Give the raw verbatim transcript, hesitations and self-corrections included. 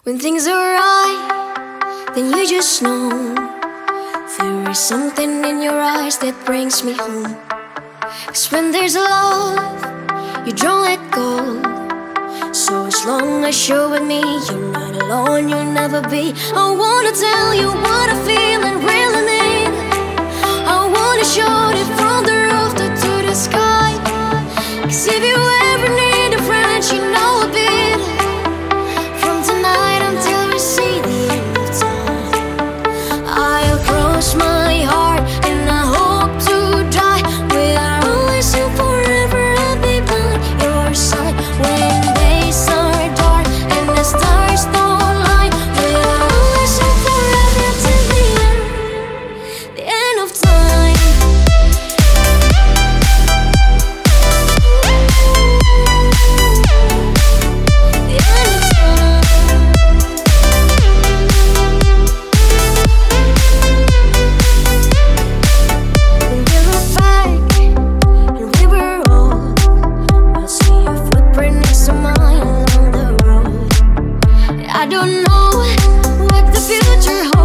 When things are right, then you just know there is something in your eyes that brings me home. 'Cause when there's love, you don't let go. So as long as you're with me, you're not alone, you'll never be. I wanna tell you what I feel and really need. I wanna shout it from the roof to, to the sky. 'Cause if you ever need a friend, you know I'll be from tonight until we see the end of time. I'll cross my heart and I hope to die. We're always and forever, I'll be by your side. When days are dark and the stars don't light, we're always and forever till the end, the end of time. The end of time. When we look back and we were old, I'll see your footprint next to mine along the road. I don't know what the future holds.